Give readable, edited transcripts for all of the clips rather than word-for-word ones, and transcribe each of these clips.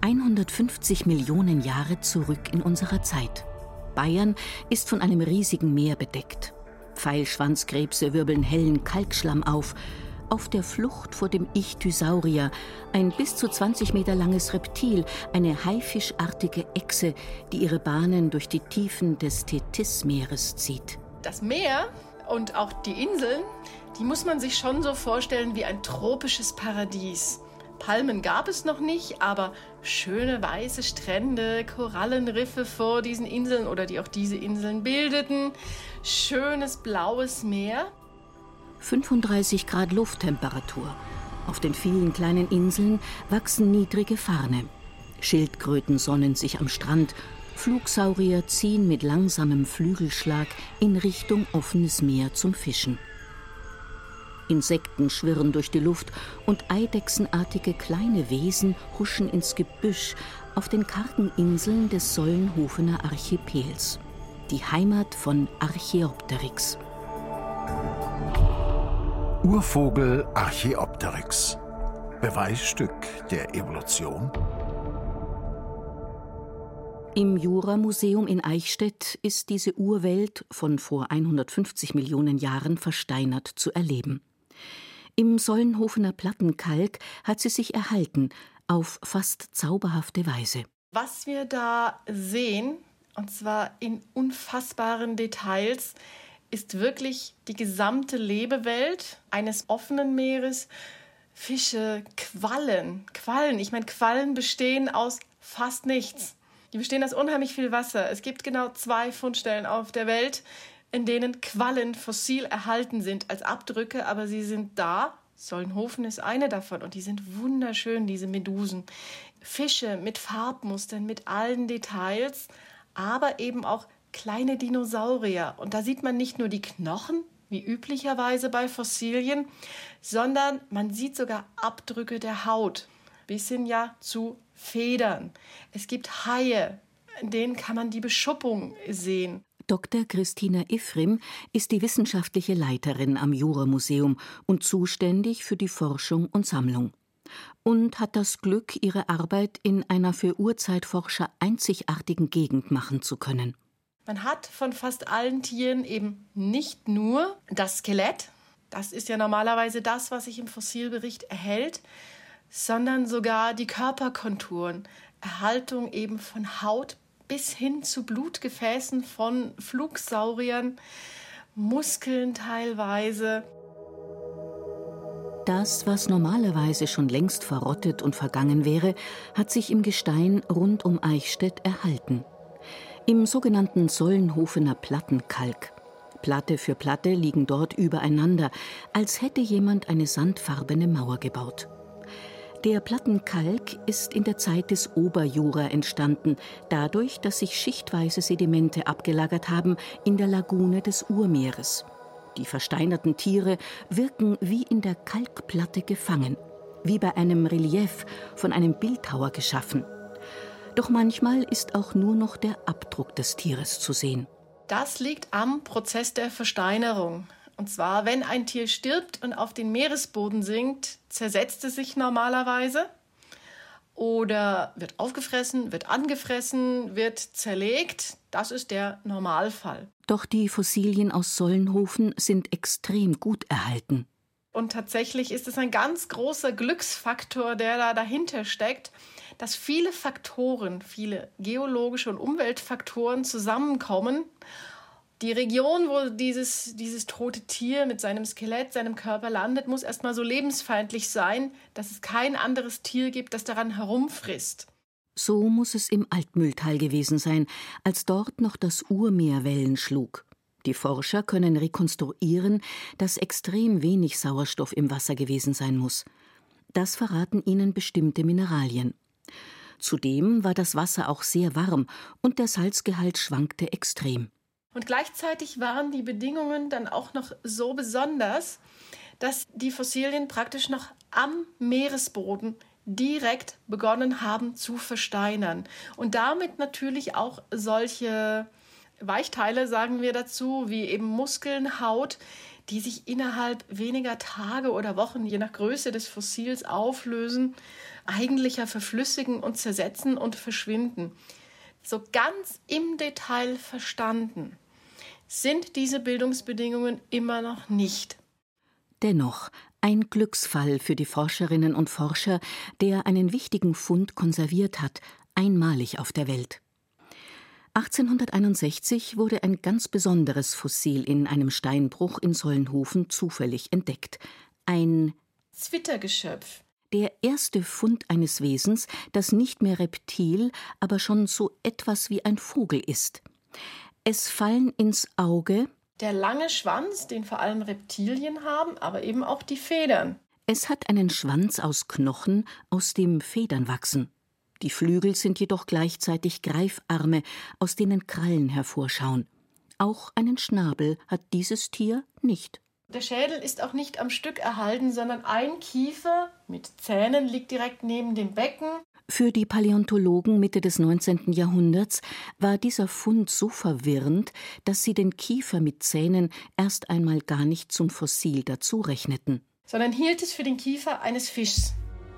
150 Millionen Jahre zurück in unserer Zeit. Bayern ist von einem riesigen Meer bedeckt. Pfeilschwanzkrebse wirbeln hellen Kalkschlamm auf. Auf der Flucht vor dem Ichthyosaurier, ein bis zu 20 Meter langes Reptil, eine haifischartige Echse, die ihre Bahnen durch die Tiefen des Tethysmeeres zieht. Das Meer und auch die Inseln, die muss man sich schon so vorstellen wie ein tropisches Paradies. Palmen gab es noch nicht, aber schöne weiße Strände, Korallenriffe vor diesen Inseln oder die auch diese Inseln bildeten, schönes blaues Meer. 35 Grad Lufttemperatur. Auf den vielen kleinen Inseln wachsen niedrige Farne. Schildkröten sonnen sich am Strand. Flugsaurier ziehen mit langsamem Flügelschlag in Richtung offenes Meer zum Fischen. Insekten schwirren durch die Luft und eidechsenartige kleine Wesen huschen ins Gebüsch auf den kargen Inseln des Solnhofener Archipels. Die Heimat von Archaeopteryx. Urvogel Archaeopteryx. Beweisstück der Evolution? Im Jura-Museum in Eichstätt ist diese Urwelt von vor 150 Millionen Jahren versteinert zu erleben. Im Solnhofener Plattenkalk hat sie sich erhalten, auf fast zauberhafte Weise. Was wir da sehen, und zwar in unfassbaren Details, ist wirklich die gesamte Lebewelt eines offenen Meeres. Fische, Quallen. Ich meine, Quallen bestehen aus fast nichts. Die bestehen aus unheimlich viel Wasser. Es gibt genau 2 Fundstellen auf der Welt, in denen Quallen fossil erhalten sind als Abdrücke, aber sie sind da. Solnhofen ist eine davon und die sind wunderschön, diese Medusen. Fische mit Farbmustern, mit allen Details, aber eben auch kleine Dinosaurier. Und da sieht man nicht nur die Knochen, wie üblicherweise bei Fossilien, sondern man sieht sogar Abdrücke der Haut, bis hin ja zu Federn. Es gibt Haie, in denen kann man die Beschuppung sehen. Dr. Christina Iffrim ist die wissenschaftliche Leiterin am Jura-Museum und zuständig für die Forschung und Sammlung. Und hat das Glück, ihre Arbeit in einer für Urzeitforscher einzigartigen Gegend machen zu können. Man hat von fast allen Tieren eben nicht nur das Skelett, das ist ja normalerweise das, was sich im Fossilbericht erhält, sondern sogar die Körperkonturen, Erhaltung eben von Haut bis hin zu Blutgefäßen von Flugsauriern, Muskeln teilweise. Das, was normalerweise schon längst verrottet und vergangen wäre, hat sich im Gestein rund um Eichstätt erhalten. Im sogenannten Solnhofener Plattenkalk. Platte für Platte liegen dort übereinander, als hätte jemand eine sandfarbene Mauer gebaut. Der Plattenkalk ist in der Zeit des Oberjura entstanden, dadurch, dass sich schichtweise Sedimente abgelagert haben in der Lagune des Urmeeres. Die versteinerten Tiere wirken wie in der Kalkplatte gefangen, wie bei einem Relief von einem Bildhauer geschaffen. Doch manchmal ist auch nur noch der Abdruck des Tieres zu sehen. Das liegt am Prozess der Versteinerung. Und zwar, wenn ein Tier stirbt und auf den Meeresboden sinkt, zersetzt es sich normalerweise oder wird aufgefressen, wird angefressen, wird zerlegt. Das ist der Normalfall. Doch die Fossilien aus Solnhofen sind extrem gut erhalten. Und tatsächlich ist es ein ganz großer Glücksfaktor, der da dahinter steckt, dass viele Faktoren, viele geologische und Umweltfaktoren zusammenkommen. Die Region, wo dieses tote Tier mit seinem Skelett, seinem Körper landet, muss erstmal so lebensfeindlich sein, dass es kein anderes Tier gibt, das daran herumfrisst. So muss es im Altmühltal gewesen sein, als dort noch das Urmeer Wellen schlug. Die Forscher können rekonstruieren, dass extrem wenig Sauerstoff im Wasser gewesen sein muss. Das verraten ihnen bestimmte Mineralien. Zudem war das Wasser auch sehr warm und der Salzgehalt schwankte extrem. Und gleichzeitig waren die Bedingungen dann auch noch so besonders, dass die Fossilien praktisch noch am Meeresboden direkt begonnen haben zu versteinern. Und damit natürlich auch solche Weichteile, sagen wir dazu, wie eben Muskeln, Haut, die sich innerhalb weniger Tage oder Wochen, je nach Größe des Fossils, auflösen, eigentlich verflüssigen und zersetzen und verschwinden. So ganz im Detail verstanden sind diese Bildungsbedingungen immer noch nicht. Dennoch ein Glücksfall für die Forscherinnen und Forscher, der einen wichtigen Fund konserviert hat, einmalig auf der Welt. 1861 wurde ein ganz besonderes Fossil in einem Steinbruch in Solnhofen zufällig entdeckt. Ein Zwittergeschöpf. Der erste Fund eines Wesens, das nicht mehr Reptil, aber schon so etwas wie ein Vogel ist. Es fallen ins Auge der lange Schwanz, den vor allem Reptilien haben, aber eben auch die Federn. Es hat einen Schwanz aus Knochen, aus dem Federn wachsen. Die Flügel sind jedoch gleichzeitig Greifarme, aus denen Krallen hervorschauen. Auch einen Schnabel hat dieses Tier nicht. Der Schädel ist auch nicht am Stück erhalten, sondern ein Kiefer mit Zähnen liegt direkt neben dem Becken. Für die Paläontologen Mitte des 19. Jahrhunderts war dieser Fund so verwirrend, dass sie den Kiefer mit Zähnen erst einmal gar nicht zum Fossil dazu rechneten. Sondern hielt es für den Kiefer eines Fischs.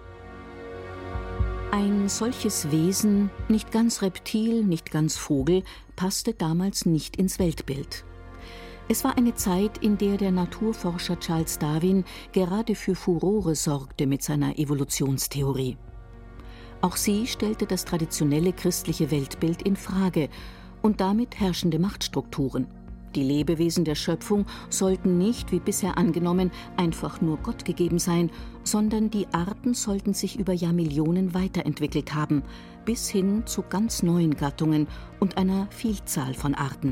Ein solches Wesen, nicht ganz Reptil, nicht ganz Vogel, passte damals nicht ins Weltbild. Es war eine Zeit, in der der Naturforscher Charles Darwin gerade für Furore sorgte mit seiner Evolutionstheorie. Auch sie stellte das traditionelle christliche Weltbild in Frage und damit herrschende Machtstrukturen. Die Lebewesen der Schöpfung sollten nicht, wie bisher angenommen, einfach nur Gott gegeben sein, sondern die Arten sollten sich über Jahrmillionen weiterentwickelt haben, bis hin zu ganz neuen Gattungen und einer Vielzahl von Arten.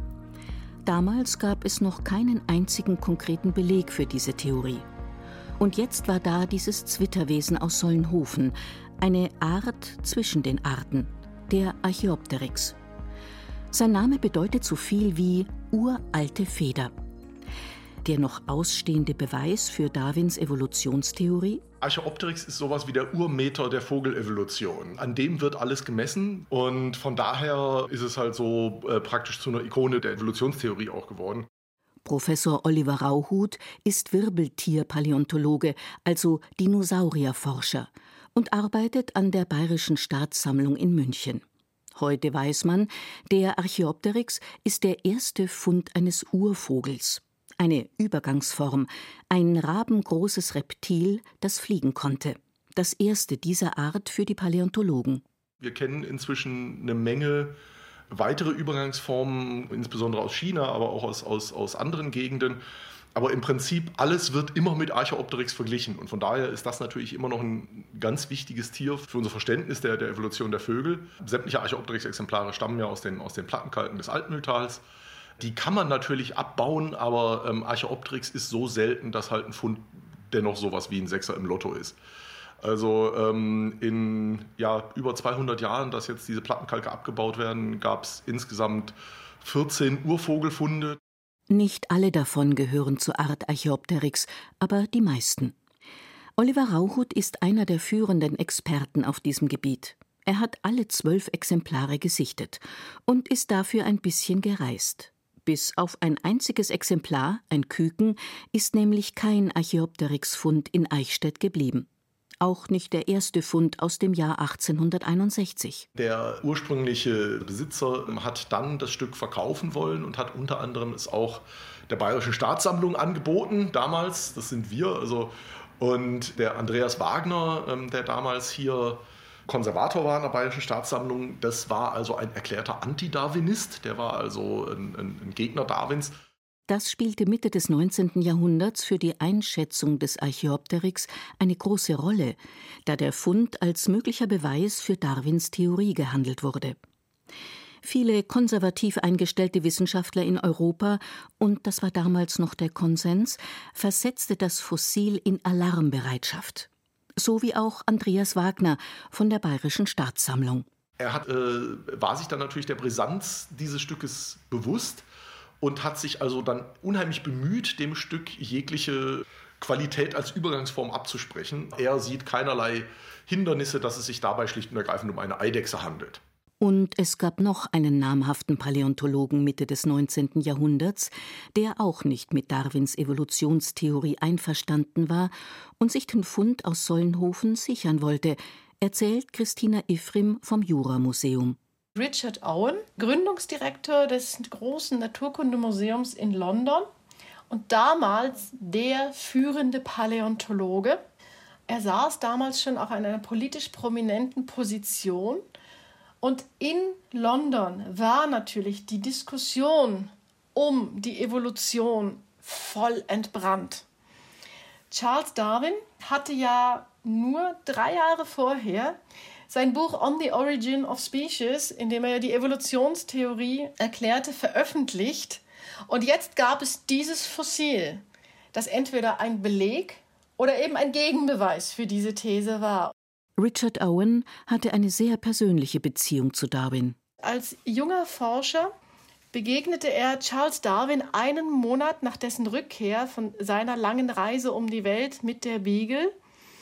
Damals gab es noch keinen einzigen konkreten Beleg für diese Theorie. Und jetzt war da dieses Zwitterwesen aus Solnhofen, eine Art zwischen den Arten, der Archaeopteryx. Sein Name bedeutet so viel wie uralte Feder. Der noch ausstehende Beweis für Darwins Evolutionstheorie? Archaeopteryx ist sowas wie der Urmeter der Vogelevolution. An dem wird alles gemessen und von daher ist es halt so praktisch zu einer Ikone der Evolutionstheorie auch geworden. Professor Oliver Rauhut ist Wirbeltierpaläontologe, also Dinosaurierforscher, und arbeitet an der Bayerischen Staatssammlung in München. Heute weiß man, der Archaeopteryx ist der erste Fund eines Urvogels. Eine Übergangsform, ein rabengroßes Reptil, das fliegen konnte. Das erste dieser Art für die Paläontologen. Wir kennen inzwischen eine Menge weitere Übergangsformen, insbesondere aus China, aber auch aus anderen Gegenden. Aber im Prinzip alles wird immer mit Archaeopteryx verglichen. Und von daher ist das natürlich immer noch ein ganz wichtiges Tier für unser Verständnis der Evolution der Vögel. Sämtliche Archaeopteryx-Exemplare stammen ja aus den Plattenkalken des Altmühltals. Die kann man natürlich abbauen, aber Archaeopteryx ist so selten, dass halt ein Fund dennoch sowas wie ein Sechser im Lotto ist. Also in über 200 Jahren, dass jetzt diese Plattenkalke abgebaut werden, gab es insgesamt 14 Urvogelfunde. Nicht alle davon gehören zur Art Archaeopteryx, aber die meisten. Oliver Rauhut ist einer der führenden Experten auf diesem Gebiet. Er hat alle 12 Exemplare gesichtet und ist dafür ein bisschen gereist. Bis auf ein einziges Exemplar, ein Küken, ist nämlich kein Archaeopteryx-Fund in Eichstätt geblieben. Auch nicht der erste Fund aus dem Jahr 1861. Der ursprüngliche Besitzer hat dann das Stück verkaufen wollen und hat unter anderem es auch der Bayerischen Staatssammlung angeboten, damals, das sind wir. Und der Andreas Wagner, der damals hier Konservator war in der Bayerischen Staatssammlung, das war also ein erklärter Anti-Darwinist, der war also ein Gegner Darwins. Das spielte Mitte des 19. Jahrhunderts für die Einschätzung des Archaeopteryx eine große Rolle, da der Fund als möglicher Beweis für Darwins Theorie gehandelt wurde. Viele konservativ eingestellte Wissenschaftler in Europa, und das war damals noch der Konsens, versetzte das Fossil in Alarmbereitschaft. So wie auch Andreas Wagner von der Bayerischen Staatssammlung. Er war sich dann natürlich der Brisanz dieses Stückes bewusst und hat sich also dann unheimlich bemüht, dem Stück jegliche Qualität als Übergangsform abzusprechen. Er sieht keinerlei Hindernisse, dass es sich dabei schlicht und ergreifend um eine Eidechse handelt. Und es gab noch einen namhaften Paläontologen Mitte des 19. Jahrhunderts, der auch nicht mit Darwins Evolutionstheorie einverstanden war und sich den Fund aus Solnhofen sichern wollte, erzählt Christina Iffrim vom Jura-Museum. Richard Owen, Gründungsdirektor des großen Naturkundemuseums in London und damals der führende Paläontologe. Er saß damals schon auch in einer politisch prominenten Position. Und in London war natürlich die Diskussion um die Evolution voll entbrannt. Charles Darwin hatte ja nur 3 Jahre vorher sein Buch On the Origin of Species, in dem er ja die Evolutionstheorie erklärte, veröffentlicht. Und jetzt gab es dieses Fossil, das entweder ein Beleg oder eben ein Gegenbeweis für diese These war. Richard Owen hatte eine sehr persönliche Beziehung zu Darwin. Als junger Forscher begegnete er Charles Darwin einen Monat nach dessen Rückkehr von seiner langen Reise um die Welt mit der Beagle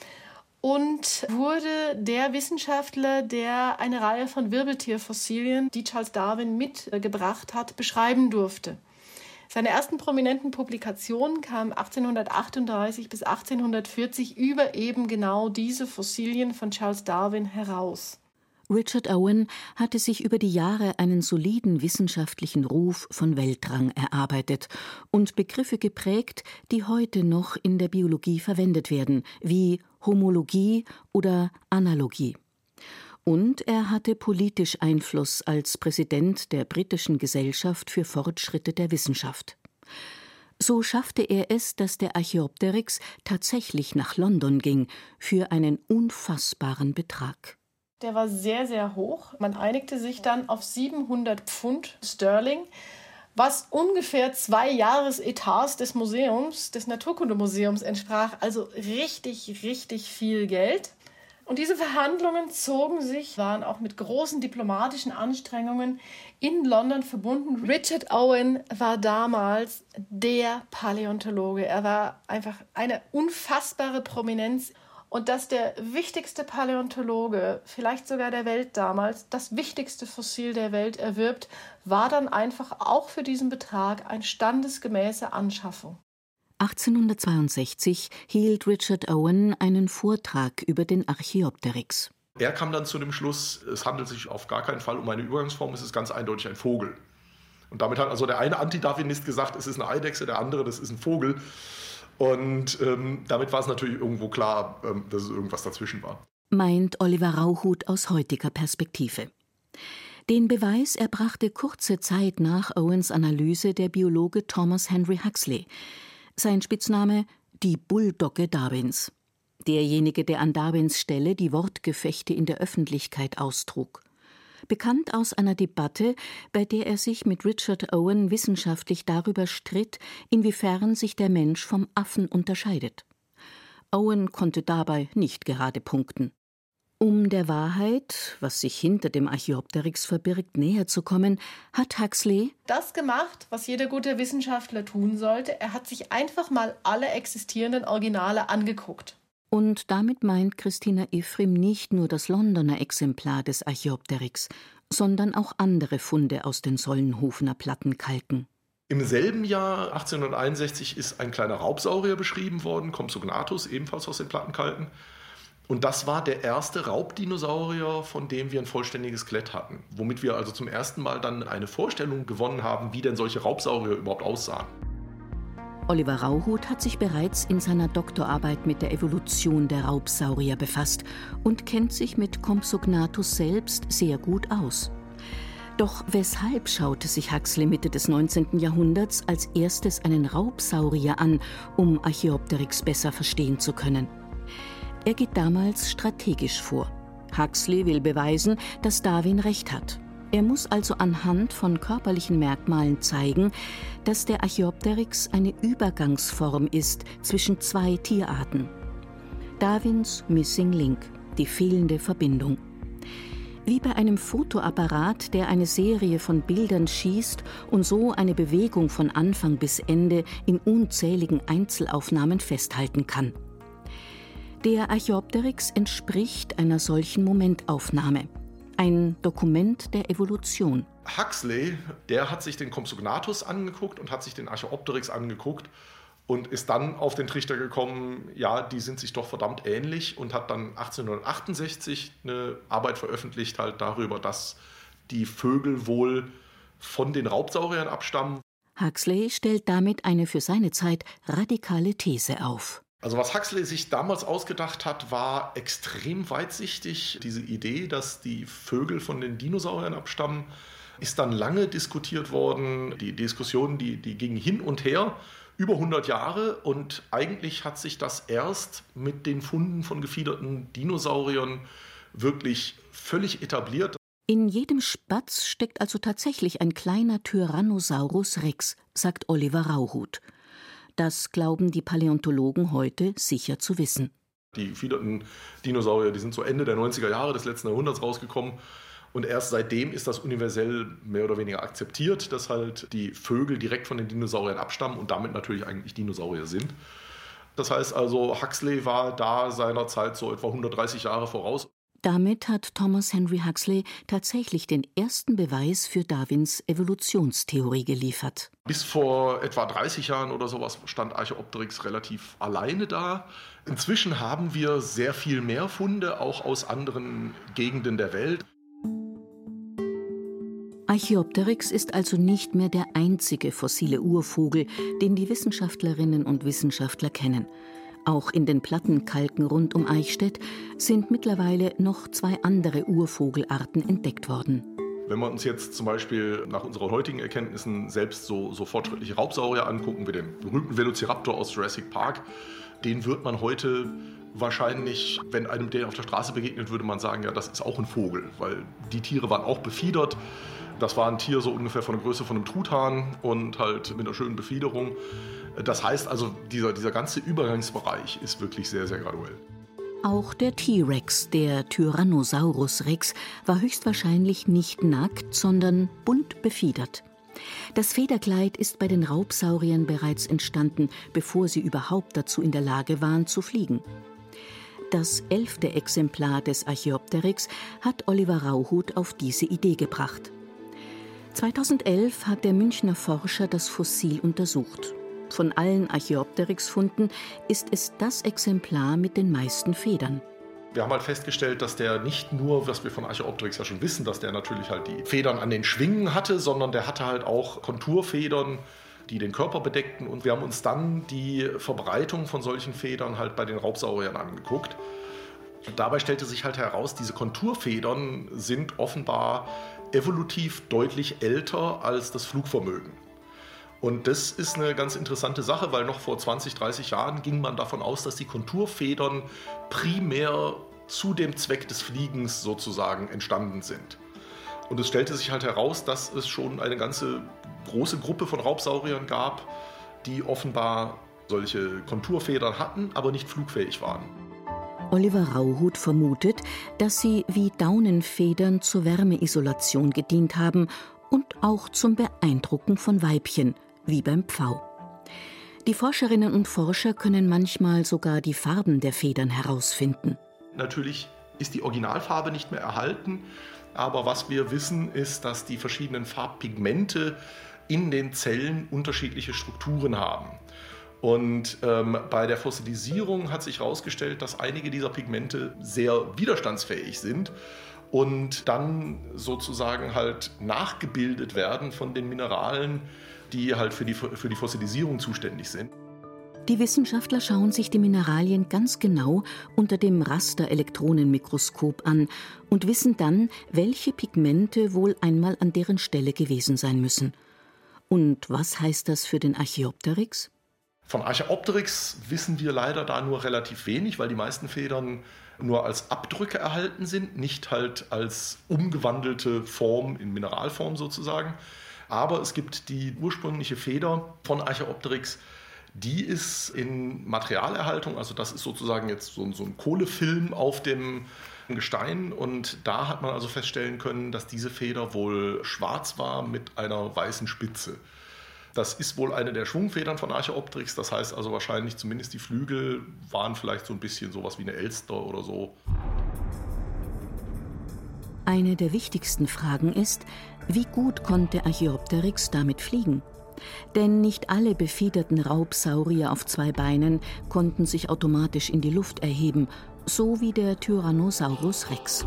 und wurde der Wissenschaftler, der eine Reihe von Wirbeltierfossilien, die Charles Darwin mitgebracht hat, beschreiben durfte. Seine ersten prominenten Publikationen kamen 1838 bis 1840 über eben genau diese Fossilien von Charles Darwin heraus. Richard Owen hatte sich über die Jahre einen soliden wissenschaftlichen Ruf von Weltrang erarbeitet und Begriffe geprägt, die heute noch in der Biologie verwendet werden, wie Homologie oder Analogie. Und er hatte politisch Einfluss als Präsident der britischen Gesellschaft für Fortschritte der Wissenschaft. So schaffte er es, dass der Archaeopteryx tatsächlich nach London ging, für einen unfassbaren Betrag. Der war sehr, sehr hoch. Man einigte sich dann auf 700 Pfund Sterling, was ungefähr 2 Jahresetats des Museums, des Naturkundemuseums entsprach. Also richtig, richtig viel Geld. Und diese Verhandlungen waren auch mit großen diplomatischen Anstrengungen in London verbunden. Richard Owen war damals der Paläontologe. Er war einfach eine unfassbare Prominenz. Und dass der wichtigste Paläontologe, vielleicht sogar der Welt damals, das wichtigste Fossil der Welt erwirbt, war dann einfach auch für diesen Betrag eine standesgemäße Anschaffung. 1862 hielt Richard Owen einen Vortrag über den Archaeopteryx. Er kam dann zu dem Schluss, es handelt sich auf gar keinen Fall um eine Übergangsform, es ist ganz eindeutig ein Vogel. Und damit hat also der eine Antidarwinist gesagt, es ist eine Eidechse, der andere, das ist ein Vogel. Und damit war es natürlich irgendwo klar, dass es irgendwas dazwischen war. Meint Oliver Rauchut aus heutiger Perspektive. Den Beweis erbrachte kurze Zeit nach Owens Analyse der Biologe Thomas Henry Huxley. Sein Spitzname die Bulldogge Darwins. Derjenige, der an Darwins Stelle die Wortgefechte in der Öffentlichkeit austrug. Bekannt aus einer Debatte, bei der er sich mit Richard Owen wissenschaftlich darüber stritt, inwiefern sich der Mensch vom Affen unterscheidet. Owen konnte dabei nicht gerade punkten. Um der Wahrheit, was sich hinter dem Archaeopteryx verbirgt, näher zu kommen, hat Huxley das gemacht, was jeder gute Wissenschaftler tun sollte. Er hat sich einfach mal alle existierenden Originale angeguckt. Und damit meint Christina Iffrim nicht nur das Londoner Exemplar des Archaeopteryx, sondern auch andere Funde aus den Solnhofener Plattenkalken. Im selben Jahr, 1861, ist ein kleiner Raubsaurier beschrieben worden, Compsognathus, ebenfalls aus den Plattenkalken. Und das war der erste Raubdinosaurier, von dem wir ein vollständiges Skelett hatten. Womit wir also zum ersten Mal dann eine Vorstellung gewonnen haben, wie denn solche Raubsaurier überhaupt aussahen. Oliver Rauchut hat sich bereits in seiner Doktorarbeit mit der Evolution der Raubsaurier befasst und kennt sich mit Compsognathus selbst sehr gut aus. Doch weshalb schaute sich Huxley Mitte des 19. Jahrhunderts als erstes einen Raubsaurier an, um Archaeopteryx besser verstehen zu können? Er geht damals strategisch vor. Huxley will beweisen, dass Darwin recht hat. Er muss also anhand von körperlichen Merkmalen zeigen, dass der Archaeopteryx eine Übergangsform ist zwischen 2 Tierarten. Darwins Missing Link, die fehlende Verbindung. Wie bei einem Fotoapparat, der eine Serie von Bildern schießt und so eine Bewegung von Anfang bis Ende in unzähligen Einzelaufnahmen festhalten kann. Der Archaeopteryx entspricht einer solchen Momentaufnahme. Ein Dokument der Evolution. Huxley, der hat sich den Compsognathus angeguckt und hat sich den Archaeopteryx angeguckt und ist dann auf den Trichter gekommen, ja, die sind sich doch verdammt ähnlich, und hat dann 1868 eine Arbeit veröffentlicht halt darüber, dass die Vögel wohl von den Raubsauriern abstammen. Huxley stellt damit eine für seine Zeit radikale These auf. Also was Huxley sich damals ausgedacht hat, war extrem weitsichtig. Diese Idee, dass die Vögel von den Dinosauriern abstammen, ist dann lange diskutiert worden. Die Diskussion, die ging hin und her, über 100 Jahre. Und eigentlich hat sich das erst mit den Funden von gefiederten Dinosauriern wirklich völlig etabliert. In jedem Spatz steckt also tatsächlich ein kleiner Tyrannosaurus Rex, sagt Oliver Rauhut. Das glauben die Paläontologen heute sicher zu wissen. Die gefiederten Dinosaurier, die sind so Ende der 90er Jahre des letzten Jahrhunderts rausgekommen. Und erst seitdem ist das universell mehr oder weniger akzeptiert, dass halt die Vögel direkt von den Dinosauriern abstammen und damit natürlich eigentlich Dinosaurier sind. Das heißt also, Huxley war da seinerzeit so etwa 130 Jahre voraus. Damit hat Thomas Henry Huxley tatsächlich den ersten Beweis für Darwins Evolutionstheorie geliefert. Bis vor etwa 30 Jahren oder sowas stand Archaeopteryx relativ alleine da. Inzwischen haben wir sehr viel mehr Funde, auch aus anderen Gegenden der Welt. Archaeopteryx ist also nicht mehr der einzige fossile Urvogel, den die Wissenschaftlerinnen und Wissenschaftler kennen. Auch in den Plattenkalken rund um Eichstätt sind mittlerweile noch 2 andere Urvogelarten entdeckt worden. Wenn wir uns jetzt zum Beispiel nach unseren heutigen Erkenntnissen selbst so fortschrittliche Raubsaurier angucken, wie den berühmten Velociraptor aus Jurassic Park, den wird man heute wahrscheinlich, wenn einem der auf der Straße begegnet, würde man sagen, ja, das ist auch ein Vogel, weil die Tiere waren auch befiedert. Das war ein Tier so ungefähr von der Größe von einem Truthahn und halt mit einer schönen Befiederung. Das heißt also, dieser ganze Übergangsbereich ist wirklich sehr, sehr graduell. Auch der T-Rex, der Tyrannosaurus Rex, war höchstwahrscheinlich nicht nackt, sondern bunt befiedert. Das Federkleid ist bei den Raubsauriern bereits entstanden, bevor sie überhaupt dazu in der Lage waren, zu fliegen. Das 11. Exemplar des Archaeopteryx hat Oliver Rauhut auf diese Idee gebracht. 2011 hat der Münchner Forscher das Fossil untersucht. Von allen Archaeopteryx-Funden ist es das Exemplar mit den meisten Federn. Wir haben halt festgestellt, dass der nicht nur, was wir von Archaeopteryx ja schon wissen, dass der natürlich halt die Federn an den Schwingen hatte, sondern der hatte halt auch Konturfedern, die den Körper bedeckten. Und wir haben uns dann die Verbreitung von solchen Federn halt bei den Raubsauriern angeguckt. Und dabei stellte sich halt heraus, diese Konturfedern sind offenbar evolutiv deutlich älter als das Flugvermögen. Und das ist eine ganz interessante Sache, weil noch vor 20, 30 Jahren ging man davon aus, dass die Konturfedern primär zu dem Zweck des Fliegens sozusagen entstanden sind. Und es stellte sich halt heraus, dass es schon eine ganze große Gruppe von Raubsauriern gab, die offenbar solche Konturfedern hatten, aber nicht flugfähig waren. Oliver Rauhut vermutet, dass sie wie Daunenfedern zur Wärmeisolation gedient haben und auch zum Beeindrucken von Weibchen, wie beim Pfau. Die Forscherinnen und Forscher können manchmal sogar die Farben der Federn herausfinden. Natürlich ist die Originalfarbe nicht mehr erhalten, aber was wir wissen, ist, dass die verschiedenen Farbpigmente in den Zellen unterschiedliche Strukturen haben. Und bei der Fossilisierung hat sich herausgestellt, dass einige dieser Pigmente sehr widerstandsfähig sind und dann sozusagen halt nachgebildet werden von den Mineralen, die halt für die Fossilisierung zuständig sind. Die Wissenschaftler schauen sich die Mineralien ganz genau unter dem Rasterelektronenmikroskop an und wissen dann, welche Pigmente wohl einmal an deren Stelle gewesen sein müssen. Und was heißt das für den Archaeopteryx? Von Archaeopteryx wissen wir leider da nur relativ wenig, weil die meisten Federn nur als Abdrücke erhalten sind, nicht halt als umgewandelte Form in Mineralform sozusagen. Aber es gibt die ursprüngliche Feder von Archaeopteryx, die ist in Materialerhaltung, also das ist sozusagen jetzt so ein Kohlefilm auf dem Gestein, und da hat man also feststellen können, dass diese Feder wohl schwarz war mit einer weißen Spitze. Das ist wohl eine der Schwungfedern von Archaeopteryx, das heißt also wahrscheinlich zumindest die Flügel waren vielleicht so ein bisschen sowas wie eine Elster oder so. Eine der wichtigsten Fragen ist, wie gut konnte Archaeopteryx damit fliegen? Denn nicht alle befiederten Raubsaurier auf 2 Beinen konnten sich automatisch in die Luft erheben, so wie der Tyrannosaurus Rex.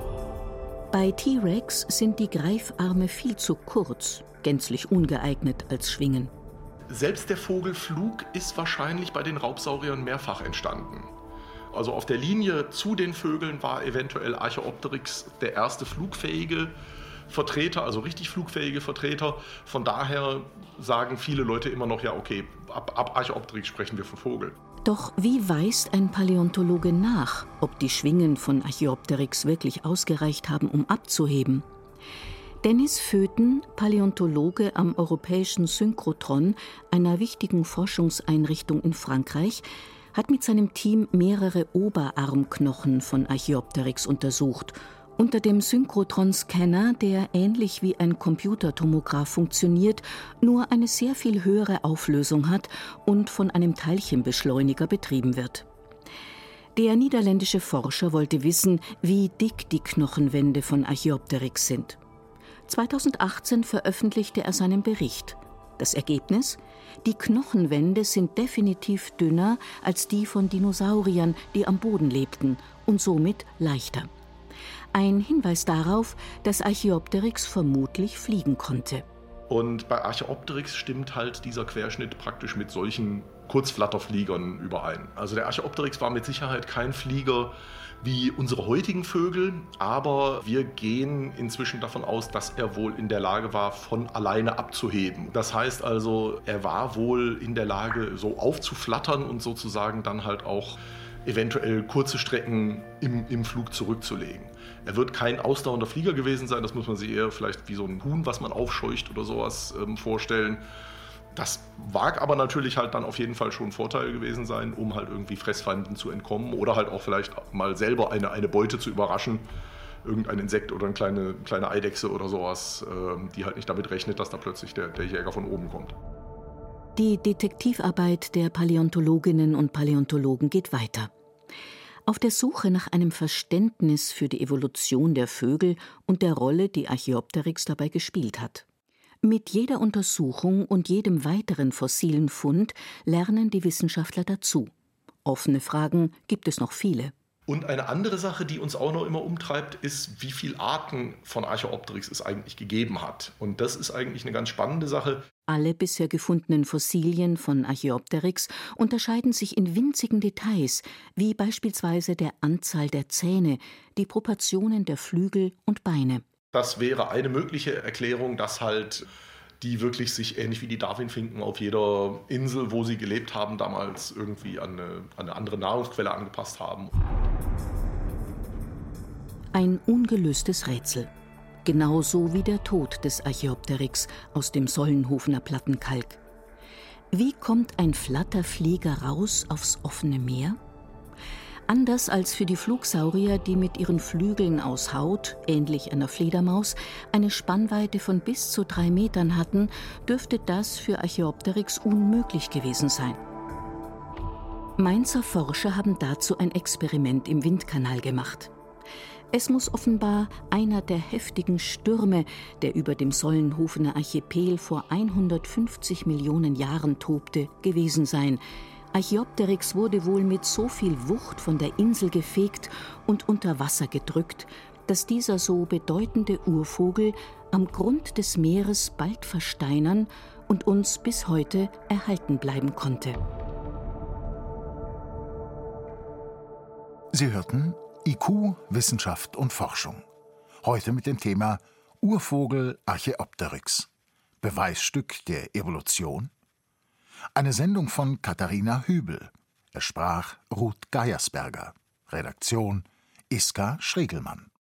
Bei T-Rex sind die Greifarme viel zu kurz, gänzlich ungeeignet als Schwingen. Selbst der Vogelflug ist wahrscheinlich bei den Raubsauriern mehrfach entstanden. Also auf der Linie zu den Vögeln war eventuell Archaeopteryx der erste flugfähige Vertreter, also richtig flugfähige Vertreter. Von daher sagen viele Leute immer noch, ja okay, ab Archaeopteryx sprechen wir von Vogel. Doch wie weist ein Paläontologe nach, ob die Schwingen von Archaeopteryx wirklich ausgereicht haben, um abzuheben? Dennis Vöten, Paläontologe am Europäischen Synchrotron, einer wichtigen Forschungseinrichtung in Frankreich, hat mit seinem Team mehrere Oberarmknochen von Archaeopteryx untersucht, unter dem Synchrotron-Scanner, der ähnlich wie ein Computertomograph funktioniert, nur eine sehr viel höhere Auflösung hat und von einem Teilchenbeschleuniger betrieben wird. Der niederländische Forscher wollte wissen, wie dick die Knochenwände von Archaeopteryx sind. 2018 veröffentlichte er seinen Bericht. Das Ergebnis? Die Knochenwände sind definitiv dünner als die von Dinosauriern, die am Boden lebten, und somit leichter. Ein Hinweis darauf, dass Archaeopteryx vermutlich fliegen konnte. Und bei Archaeopteryx stimmt halt dieser Querschnitt praktisch mit solchen Kurzflatterfliegern überein. Also der Archaeopteryx war mit Sicherheit kein Flieger wie unsere heutigen Vögel, aber wir gehen inzwischen davon aus, dass er wohl in der Lage war, von alleine abzuheben. Das heißt also, er war wohl in der Lage, so aufzuflattern und sozusagen dann halt auch eventuell kurze Strecken im Flug zurückzulegen. Er wird kein ausdauernder Flieger gewesen sein, das muss man sich eher vielleicht wie so ein Huhn, was man aufscheucht oder sowas vorstellen. Das mag aber natürlich halt dann auf jeden Fall schon ein Vorteil gewesen sein, um halt irgendwie Fressfeinden zu entkommen oder halt auch vielleicht mal selber eine Beute zu überraschen. Irgendein Insekt oder eine kleine Eidechse oder sowas, die halt nicht damit rechnet, dass da plötzlich der Jäger von oben kommt. Die Detektivarbeit der Paläontologinnen und Paläontologen geht weiter. Auf der Suche nach einem Verständnis für die Evolution der Vögel und der Rolle, die Archaeopteryx dabei gespielt hat. Mit jeder Untersuchung und jedem weiteren fossilen Fund lernen die Wissenschaftler dazu. Offene Fragen gibt es noch viele. Und eine andere Sache, die uns auch noch immer umtreibt, ist, wie viele Arten von Archaeopteryx es eigentlich gegeben hat. Und das ist eigentlich eine ganz spannende Sache. Alle bisher gefundenen Fossilien von Archaeopteryx unterscheiden sich in winzigen Details, wie beispielsweise der Anzahl der Zähne, die Proportionen der Flügel und Beine. Das wäre eine mögliche Erklärung, dass halt die wirklich sich ähnlich wie die Darwinfinken auf jeder Insel, wo sie gelebt haben, damals irgendwie an eine andere Nahrungsquelle angepasst haben. Ein ungelöstes Rätsel. Genauso wie der Tod des Archaeopteryx aus dem Solnhofener Plattenkalk. Wie kommt ein Flatterflieger raus aufs offene Meer? Anders als für die Flugsaurier, die mit ihren Flügeln aus Haut, ähnlich einer Fledermaus, eine Spannweite von bis zu 3 Metern hatten, dürfte das für Archaeopteryx unmöglich gewesen sein. Mainzer Forscher haben dazu ein Experiment im Windkanal gemacht. Es muss offenbar einer der heftigen Stürme, der über dem Solnhofener Archipel vor 150 Millionen Jahren tobte, gewesen sein. Archaeopteryx wurde wohl mit so viel Wucht von der Insel gefegt und unter Wasser gedrückt, dass dieser so bedeutende Urvogel am Grund des Meeres bald versteinern und uns bis heute erhalten bleiben konnte. Sie hörten IQ, Wissenschaft und Forschung. Heute mit dem Thema Urvogel Archaeopteryx. Beweisstück der Evolution? Eine Sendung von Katharina Hübel. Es sprach Ruth Geiersberger. Redaktion Iska Schregelmann.